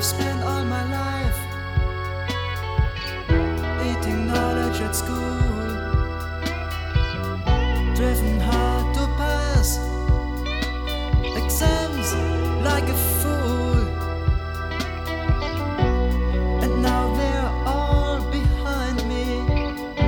spent all my life eating knowledge at school.